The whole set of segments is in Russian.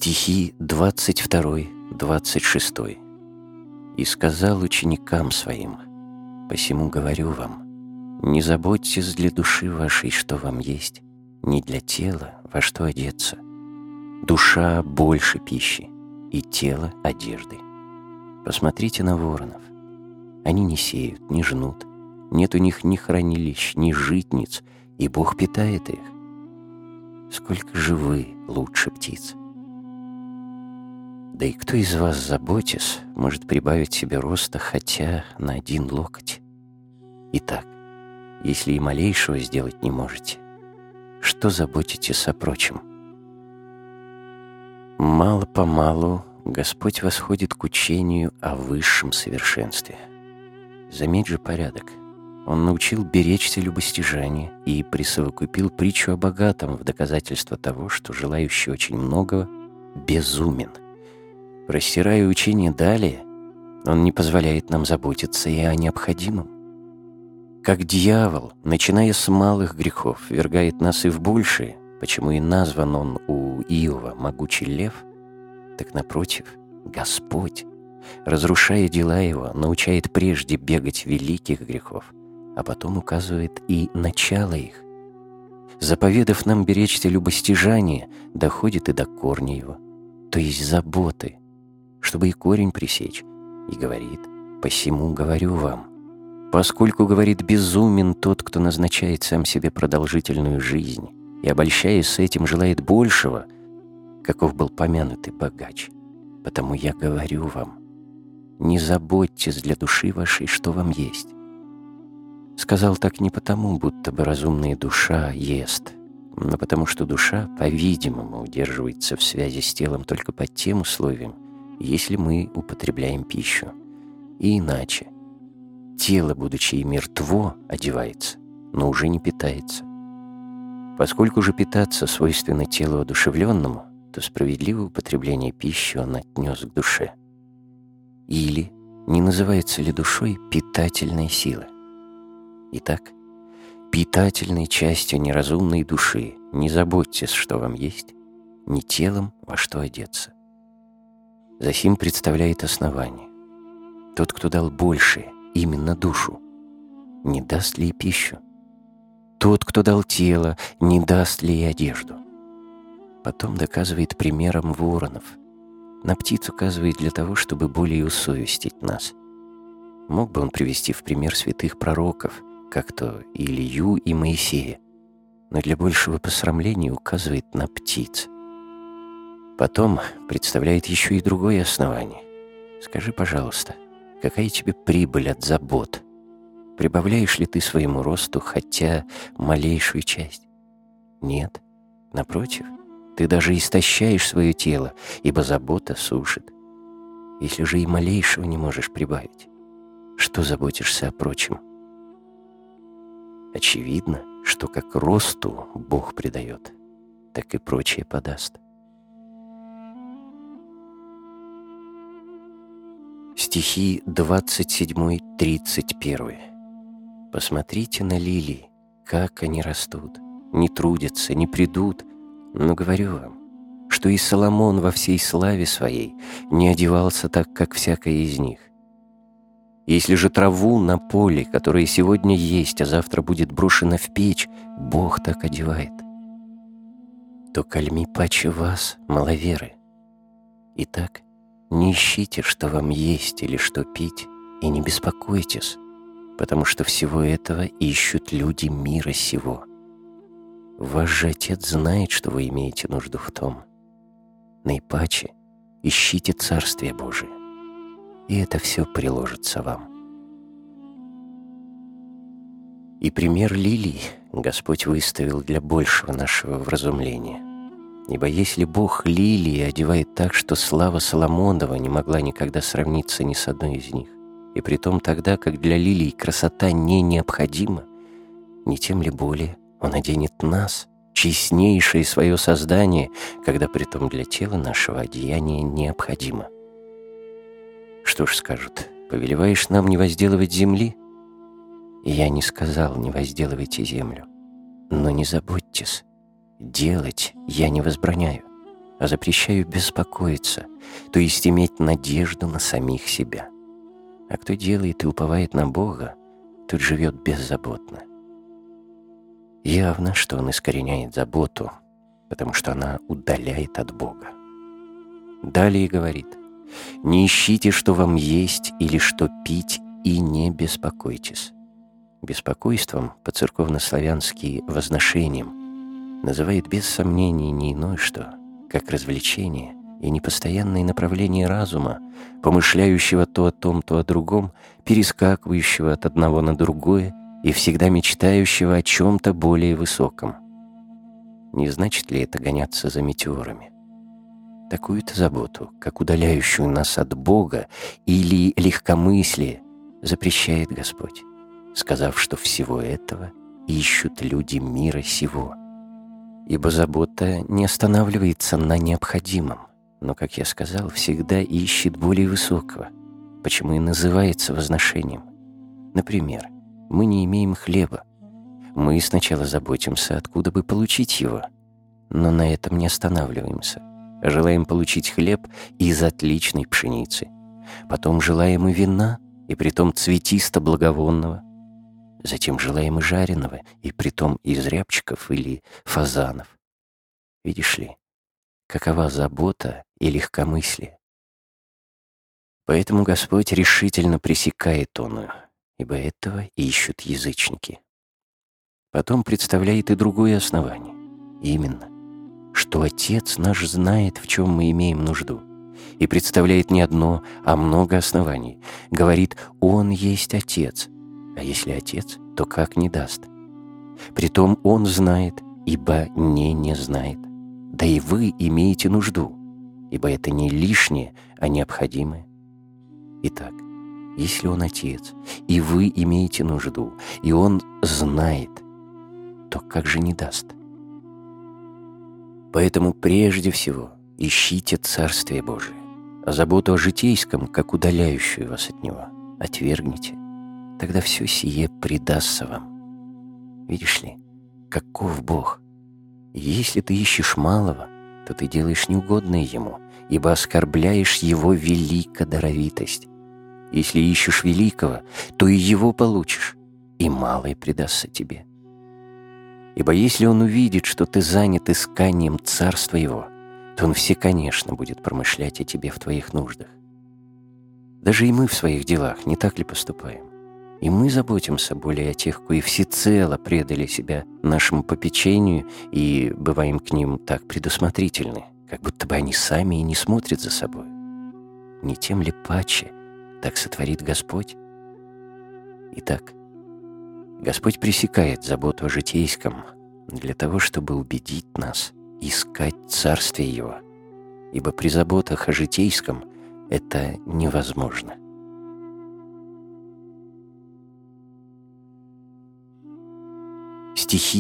Стихи 22-26. «И сказал ученикам своим: посему говорю вам, не заботьтесь для души вашей, что вам есть, не для тела, во что одеться. Душа больше пищи, и тело одежды. Посмотрите на воронов. Они не сеют, не жнут, нет у них ни хранилищ, ни житниц, и Бог питает их. Сколько же вы лучше птиц? Да и кто из вас, заботясь, может прибавить себе роста хотя на 1 локоть? Итак, если и малейшего сделать не можете, что заботитесь о прочем?» Мало-помалу Господь восходит к учению о высшем совершенстве. Заметь же порядок. Он научил беречься любостяжания и присовокупил притчу о богатом в доказательство того, что желающий очень многого безумен. Растирая учение далее, он не позволяет нам заботиться и о необходимом. Как дьявол, начиная с малых грехов, ввергает нас и в большие, почему и назван он у Иова «могучий лев», так напротив, Господь, разрушая дела его, научает прежде бегать великих грехов, а потом указывает и начало их. Заповедав нам беречься любостяжания, доходит и до корня его, то есть заботы, чтобы и корень пресечь, и говорит: «Посему говорю вам, поскольку, говорит, безумен тот, кто назначает сам себе продолжительную жизнь и, обольщаясь с этим, желает большего, каков был помянутый богач. Потому я говорю вам, не заботьтесь для души вашей, что вам есть». Сказал так не потому, будто бы разумная душа ест, но потому что душа, по-видимому, удерживается в связи с телом только под тем условием, если мы употребляем пищу. И иначе. Тело, будучи и мертво, одевается, но уже не питается. Поскольку же питаться свойственно телу одушевленному, то справедливое употребление пищи он отнес к душе. Или не называется ли душой питательная сила? Итак, питательной частью неразумной души не заботьтесь, что вам есть, ни телом, во что одеться. Засим представляет основание. Тот, кто дал большее, именно душу, не даст ли и пищу? Тот, кто дал тело, не даст ли и одежду? Потом доказывает примером воронов. На птиц указывает для того, чтобы более усовестить нас. Мог бы он привести в пример святых пророков, как то Илью и Моисея, но для большего посрамления указывает на птиц. Потом представляет еще и другое основание. Скажи, пожалуйста, какая тебе прибыль от забот? Прибавляешь ли ты своему росту хотя малейшую часть? Нет, напротив, ты даже истощаешь свое тело, ибо забота сушит. Если же и малейшего не можешь прибавить, что заботишься о прочем? Очевидно, что как росту Бог придает, так и прочее подаст. Стихи 27-31. «Посмотрите на лилии, как они растут, не трудятся, не придут, но говорю вам, что и Соломон во всей славе своей не одевался так, как всякая из них. Если же траву на поле, которая сегодня есть, а завтра будет брошена в печь, Бог так одевает, то кальми паче вас, маловеры. Итак, не ищите, что вам есть или что пить, и не беспокойтесь, потому что всего этого ищут люди мира сего. Ваш же Отец знает, что вы имеете нужду в том. Наипаче ищите Царствие Божие, и это все приложится вам». И пример лилий Господь выставил для большего нашего вразумления. Ибо если Бог лилии одевает так, что слава Соломонова не могла никогда сравниться ни с одной из них, и притом тогда, как для лилий красота не необходима, не тем ли более Он оденет нас, честнейшее свое создание, когда притом для тела нашего одеяние необходимо. Что ж скажут: повелеваешь нам не возделывать земли? И я не сказал: не возделывайте землю, но не заботьтесь, делать я не возбраняю. а запрещаю беспокоиться, то есть иметь надежду на самих себя. А кто делает и уповает на Бога, тот живет беззаботно. Явно, что он искореняет заботу, потому что она удаляет от Бога. Далее говорит: «Не ищите, что вам есть или что пить, и не беспокойтесь». Беспокойством, по-церковнославянски возношением, называет без сомнений не иное что, как развлечение и непостоянное направление разума, помышляющего то о том, то о другом, перескакивающего от одного на другое и всегда мечтающего о чем-то более высоком. Не значит ли это гоняться за метеорами? Такую-то заботу, как удаляющую нас от Бога или легкомыслие, запрещает Господь, сказав, что всего этого ищут люди мира сего. Ибо забота не останавливается на необходимом, но, как я сказал, всегда ищет более высокого, почему и называется возношением. Например, мы не имеем хлеба. Мы сначала заботимся, откуда бы получить его, но на этом не останавливаемся. Желаем получить хлеб из отличной пшеницы. Потом желаем и вина, и притом цветисто-благовонного. Затем желаем и жареного, и притом из рябчиков или фазанов. Видишь ли, какова забота и легкомыслие? Поэтому Господь решительно пресекает оную, ибо этого ищут язычники. Потом представляет и другое основание, именно, что Отец наш знает, в чем мы имеем нужду, и представляет не одно, а много оснований. Говорит: «Он есть Отец». А если Отец, то как не даст? Притом Он знает, ибо не знает. Да и вы имеете нужду, ибо это не лишнее, а необходимое. Итак, если Он Отец, и вы имеете нужду, и Он знает, то как же не даст? Поэтому прежде всего ищите Царствие Божие, а заботу о житейском, как удаляющую вас от Него, отвергните. Тогда все сие предастся вам. Видишь ли, каков Бог? Если ты ищешь малого, то ты делаешь неугодное Ему, ибо оскорбляешь Его великодаровитость. Если ищешь великого, то и Его получишь, и малое предастся тебе. Ибо если Он увидит, что ты занят исканием Царства Его, то Он конечно будет промышлять о тебе в твоих нуждах. Даже и мы в своих делах не так ли поступаем? И мы заботимся более о тех, кои всецело предали себя нашему попечению и бываем к ним так предусмотрительны, как будто бы они сами и не смотрят за собой. Не тем ли паче так сотворит Господь? Итак, Господь пресекает заботу о житейском для того, чтобы убедить нас искать Царствие Его, ибо при заботах о житейском это невозможно. Стихи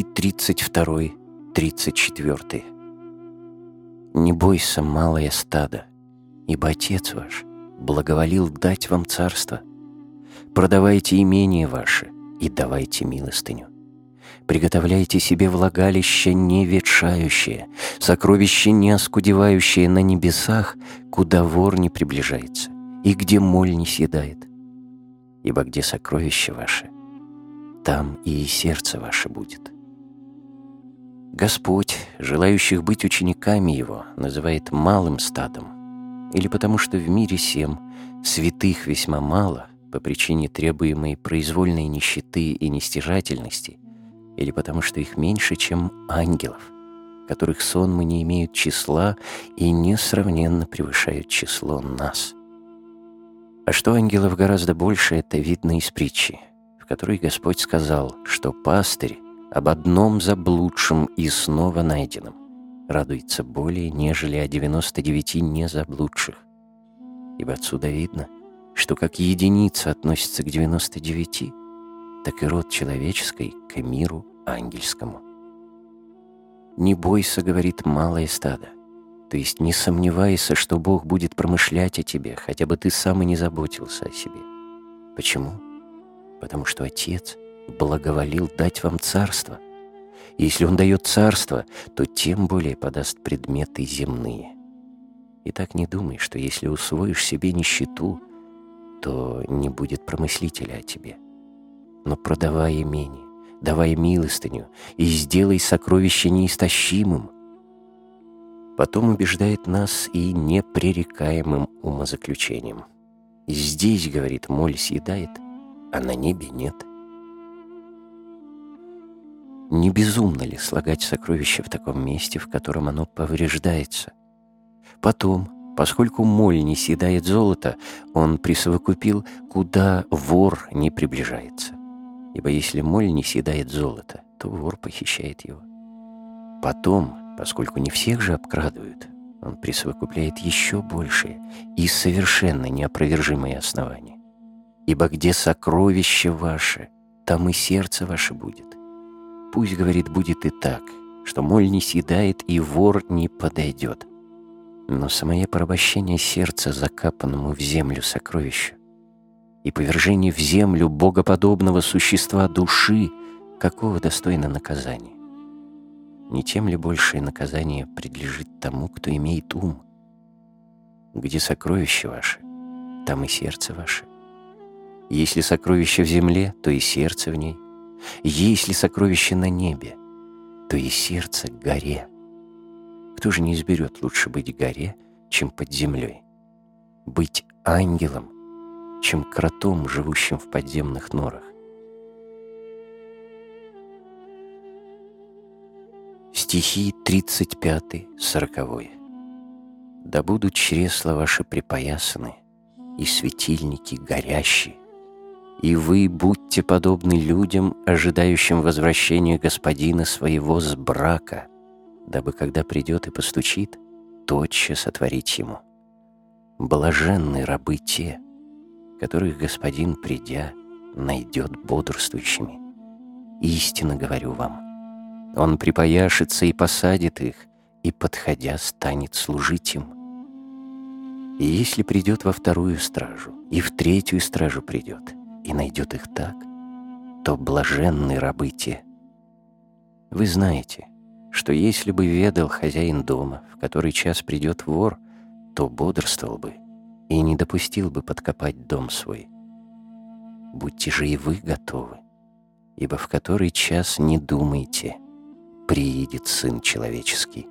32-34. «Не бойся, малое стадо, ибо Отец ваш благоволил дать вам царство. Продавайте имение ваше и давайте милостыню. Приготовляйте себе влагалище не ветшающее, сокровище не оскудевающее на небесах, куда вор не приближается и где моль не съедает. Ибо где сокровище ваше, там и сердце ваше будет». Господь, желающих быть учениками Его, называет малым стадом, или потому что в мире сем святых весьма мало по причине требуемой произвольной нищеты и нестяжательности, или потому что их меньше, чем ангелов, которых сонмы не имеют числа и несравненно превышают число нас. А что ангелов гораздо больше, это видно из притчи, в которой Господь сказал, что пастырь об одном заблудшем и снова найденном радуется более, нежели о 99 незаблудших. Ибо отсюда видно, что как единица относится к 99, так и род человеческий к миру ангельскому. «Не бойся, — говорит малое стадо, — то есть не сомневайся, что Бог будет промышлять о тебе, хотя бы ты сам и не заботился о себе. Почему? Потому что Отец благоволил дать вам царство, Если Он дает царство, то тем более подаст предметы земные. И так не думай, что если усвоишь себе нищету, то не будет промыслителя о тебе. Но продавай имение, давай милостыню и сделай сокровище неистощимым. Потом убеждает нас и непререкаемым умозаключением. Здесь, говорит, моль съедает, а на небе нет. Не безумно ли слагать сокровище в таком месте, в котором оно повреждается? Потом, поскольку моль не съедает золото, он присовокупил, куда вор не приближается. Ибо если моль не съедает золото, то вор похищает его. Потом, поскольку не всех же обкрадывают, он присовокупляет еще большее и совершенно неопровержимое основание. Ибо где сокровище ваше, там и сердце ваше будет. Пусть, говорит, будет и так, что моль не съедает и вор не подойдет. Но самое порабощение сердца закапанному в землю сокровищу и повержение в землю богоподобного существа души, какого достойно наказания? Не тем ли большее наказание предлежит тому, кто имеет ум? Где сокровище ваше, там и сердце ваше. Если сокровище в земле, то и сердце в ней. Если сокровище на небе, то и сердце к горе. Кто же не изберет лучше быть горе, чем под землей? Быть ангелом, чем кротом, живущим в подземных норах? Стихи 35-40. «Да будут чресла ваши припоясаны, и светильники горящие, и вы будьте подобны людям, ожидающим возвращения господина своего с брака, дабы, когда придет и постучит, тотчас отворить ему. Блаженны рабы те, которых господин, придя, найдет бодрствующими. Истинно говорю вам, он припояшется и посадит их, и, подходя, станет служить им. И если придет во вторую стражу, и в третью стражу придет, и найдет их так, то блаженны рабы те. Вы знаете, что если бы ведал хозяин дома, в который час придет вор, то бодрствовал бы и не допустил бы подкопать дом свой. Будьте же и вы готовы, ибо в который час не думайте, приидет Сын Человеческий.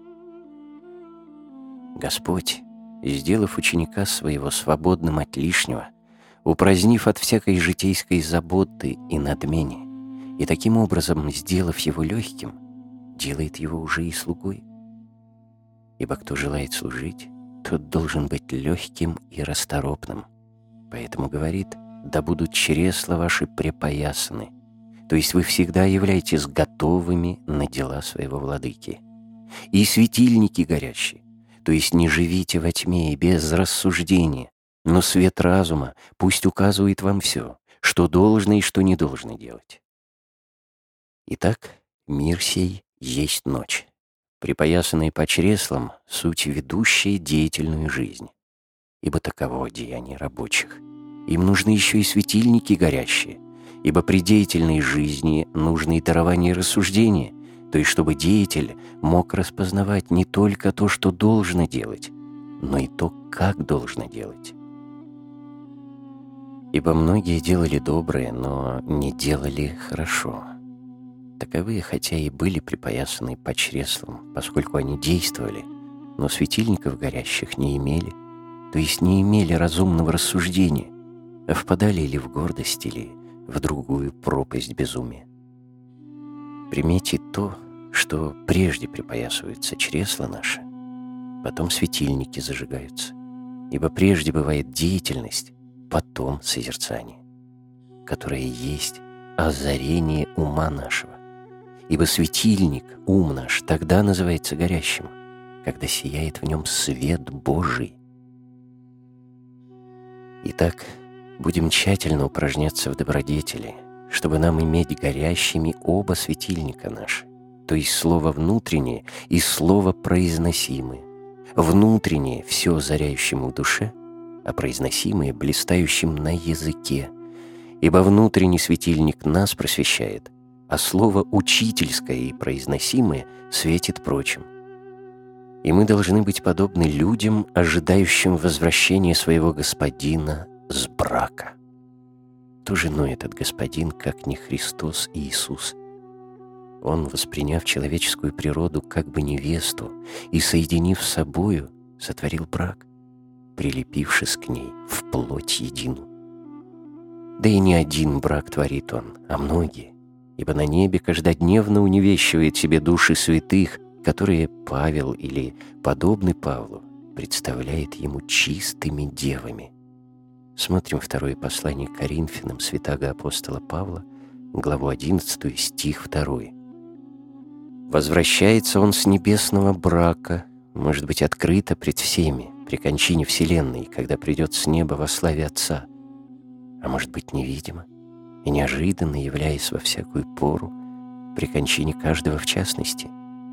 Господь, сделав ученика своего свободным от лишнего, упразднив от всякой житейской заботы и надмения, и таким образом, сделав его легким, делает его уже и слугой. Ибо кто желает служить, тот должен быть легким и расторопным. Поэтому говорит, да будут чресла ваши припоясаны, то есть вы всегда являетесь готовыми на дела своего владыки. И светильники горящие, то есть не живите во тьме и без рассуждения, но свет разума пусть указывает вам все, что должно и что не должно делать. Итак, мир сей есть ночь. Припоясанные по чреслам — суть ведущая деятельную жизнь. Ибо таково деяние рабочих. Им нужны еще и светильники горящие, ибо при деятельной жизни нужны и дарования и рассуждения, то есть чтобы деятель мог распознавать не только то, что должно делать, но и то, как должно делать. Ибо многие делали доброе, но не делали хорошо. Таковые, хотя и были припоясаны по чреслам, поскольку они действовали, но светильников горящих не имели, то есть не имели разумного рассуждения, а впадали или в гордость, или в другую пропасть безумия. Примите то, что прежде припоясываются чресла наши, потом светильники зажигаются, ибо прежде бывает деятельность, потом созерцание, которое есть озарение ума нашего. Ибо светильник, ум наш, тогда называется горящим, когда сияет в нем свет Божий. Итак, будем тщательно упражняться в добродетели, чтобы нам иметь горящими оба светильника наши, то есть слово внутреннее и слово произносимое. Внутреннее — все озаряющему в душе, а произносимое — блистающим на языке, ибо внутренний светильник нас просвещает, а слово учительское и произносимое светит прочим. И мы должны быть подобны людям, ожидающим возвращения своего господина с брака. Кто же иной этот господин, как не Христос Иисус? Он, восприняв человеческую природу как бы невесту и, соединив с собою, сотворил брак, прилепившись к ней в плоть едину. Да и не один брак творит он, а многие, ибо на небе каждодневно уневещивает себе души святых, которые Павел или подобный Павлу представляет ему чистыми девами. Смотрим второе послание к Коринфянам святаго апостола Павла, главу 11, стих 2. «Возвращается он с небесного брака, может быть, открыто пред всеми, при кончине вселенной, когда придет с неба во славе Отца, а может быть, невидимо и неожиданно являясь во всякую пору, при кончине каждого в частности.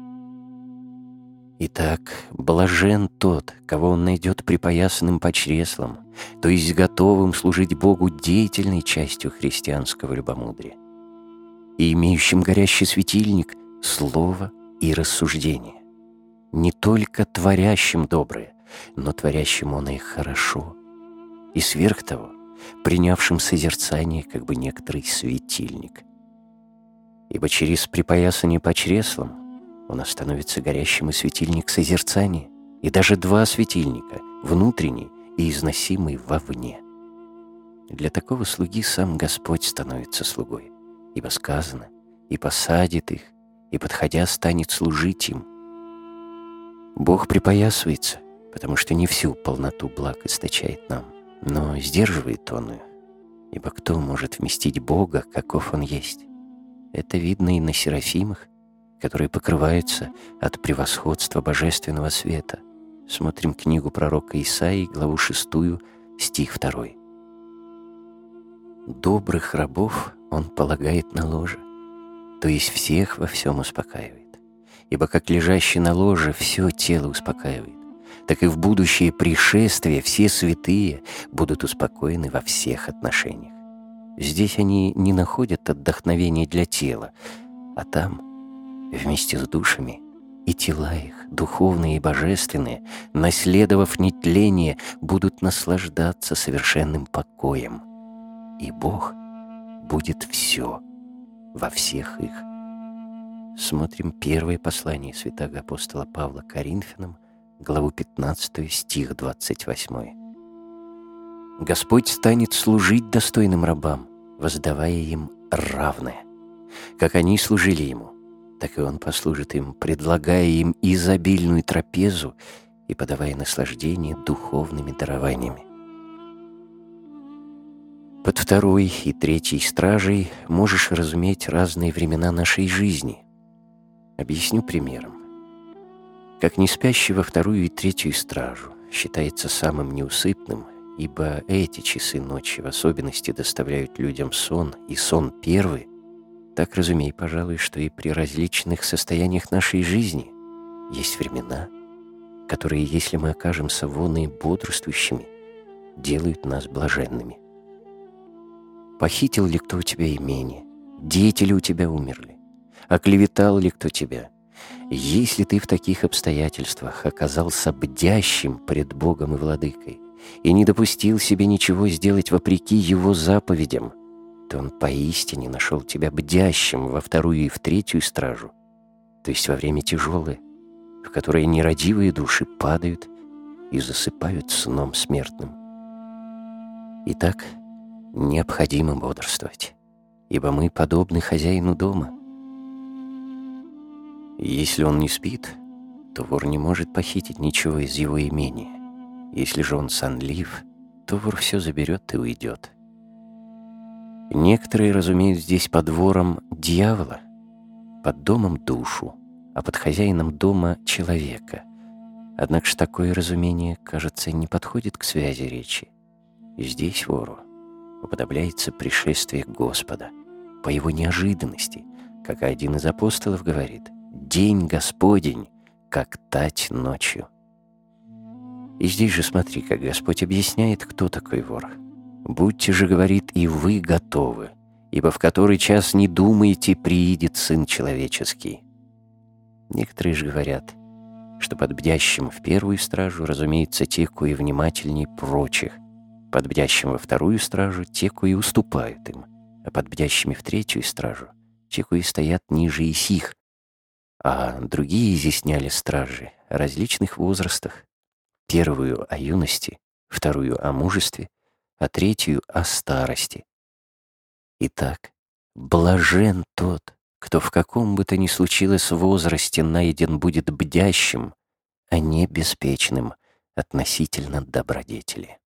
Итак, блажен тот, кого он найдет припоясанным по чреслам, то есть готовым служить Богу деятельной частью христианского любомудрия, и имеющим горящий светильник слова и рассуждения, не только творящим доброе, но творящим он и хорошо, и сверх того, принявшим созерцание как бы некоторый светильник. Ибо через припоясание по чреслам у нас становится горящим и светильник созерцания, и даже два светильника, внутренний и износимый вовне. Для такого слуги сам Господь становится слугой, ибо сказано, и посадит их, и, подходя, станет служить им. Бог припоясывается, потому что не всю полноту благ источает нам, но сдерживает Он ее, ибо кто может вместить Бога, каков Он есть? Это видно и на серафимах, которые покрываются от превосходства божественного света. Смотрим книгу пророка Исаии, главу 6, стих 2. «Добрых рабов Он полагает на ложе, то есть всех во всем успокаивает. Ибо как лежащий на ложе все тело успокаивает, так и в будущее пришествие все святые будут успокоены во всех отношениях. Здесь они не находят отдохновения для тела, а там, вместе с душами, и тела их, духовные и божественные, наследовав нетление, будут наслаждаться совершенным покоем. И Бог будет все во всех их». Смотрим первое послание святаго апостола Павла к Коринфянам, главу 15, стих 28. «Господь станет служить достойным рабам, воздавая им равное. Как они служили Ему, так и Он послужит им, предлагая им изобильную трапезу и подавая наслаждение духовными дарованиями». Под второй и третьей стражей можешь разуметь разные времена нашей жизни. Объясню примером. Как не спящий во вторую и третью стражу считается самым неусыпным, ибо эти часы ночи в особенности доставляют людям сон, и сон первый, так разумей, пожалуй, что и при различных состояниях нашей жизни есть времена, которые, если мы окажемся воны бодрствующими, делают нас блаженными. Похитил ли кто у тебя имение? Дети ли у тебя умерли? Оклеветал ли кто тебя? Если ты в таких обстоятельствах оказался бдящим пред Богом и Владыкой и не допустил себе ничего сделать вопреки Его заповедям, то Он поистине нашел тебя бдящим во вторую и в третью стражу, то есть во время тяжелое, в которое нерадивые души падают и засыпают сном смертным. Итак, необходимо бодрствовать, ибо мы подобны хозяину дома. Если он не спит, то вор не может похитить ничего из его имения. Если же он сонлив, то вор все заберет и уйдет. Некоторые разумеют здесь под вором дьявола, под домом душу, а под хозяином дома человека. Однако же такое разумение, кажется, не подходит к связи речи. И здесь вору уподобляется пришествие Господа по его неожиданности, как один из апостолов говорит: «День Господень, как тать ночью». И здесь же смотри, как Господь объясняет, кто такой вор. «Будьте же, — говорит, — и вы готовы, ибо в который час не думаете, приидет Сын Человеческий». Некоторые же говорят, что под бдящим в первую стражу, разумеется, те, кои внимательней прочих, под бдящим во вторую стражу те, кои уступают им, а под бдящими в третью стражу те, кои стоят ниже и сих, а другие изъясняли стражи о различных возрастах, первую о юности, вторую о мужестве, а третью о старости. Итак, блажен тот, кто в каком бы то ни случилось возрасте найден будет бдящим, а не беспечным относительно добродетели.